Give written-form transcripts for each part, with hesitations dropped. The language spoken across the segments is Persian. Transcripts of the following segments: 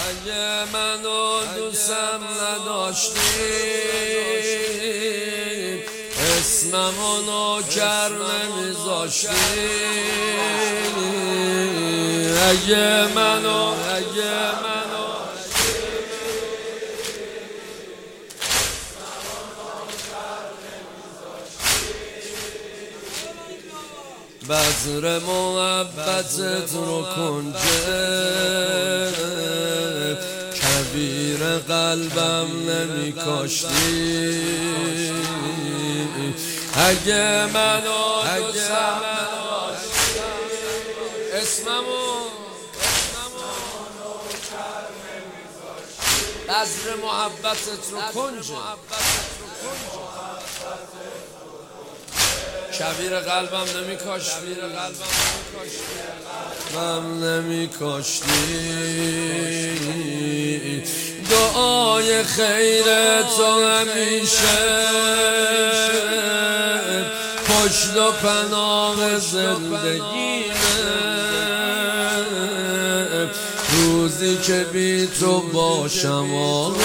اگه منو دوستم نداشتی اسممو نوکر نمیذاشتی. اگه منو بذر محبتت رو کنجه کبیر قلبم نمی کاشتی. اگه منو دوستم نداشتی اسممو بذر محبتت رو کنجه کبیر قلبم نمی کاشتی. نمی کاشتی. دعای خیر تو همیشه پشت و پناه زندگیمه. روزی که بی تو باشم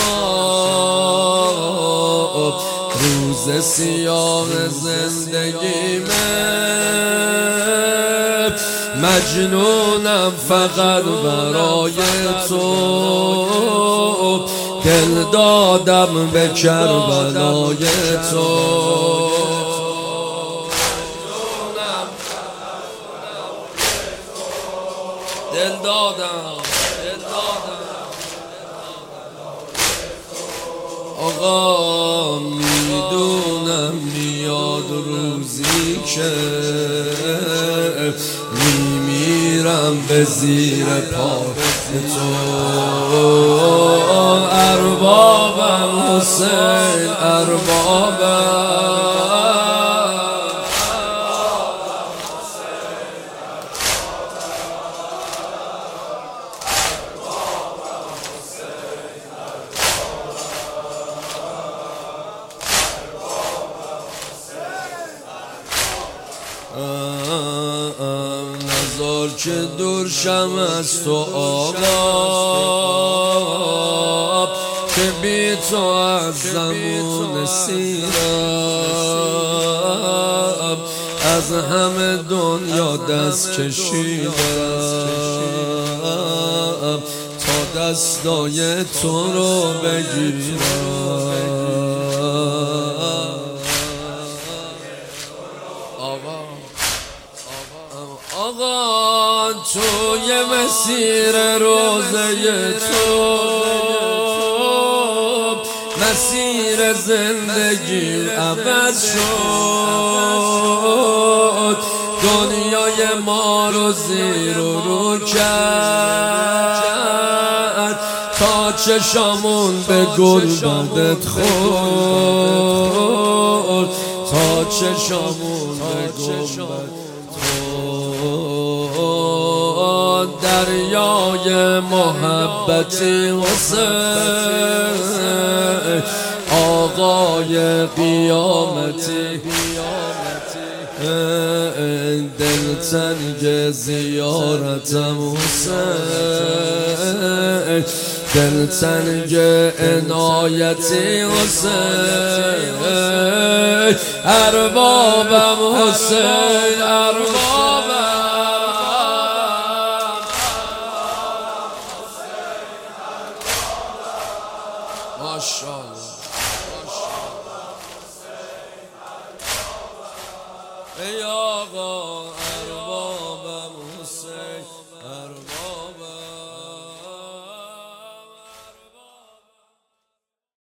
آقا روز سیاه زندگیمه. مجنونم فقط برای تو دل دادم به کربلای تو. دل دادم آقا میدونم میاد روزی که میمیرم به زیر پای تو. اربابم حسین اربابم نزار که دور شم از تو آقا که بی تو از زمون سیرم از همه دنیا دست کشیدم تا دستای تو رو بگیرم. آقا توی مسیر روزه تو مسیر زندگی عوض شد. دنیای ما رو زیر و رو کرد تا چشامون به گلبدت خورد. تا چشامون به گلبدت دریای محبتی حسین آقای قیامتی. دلتنگ زیارتم حسین دلتنگ عنایتی حسین اربابم حسین اربابم ماشاءالله ای آقا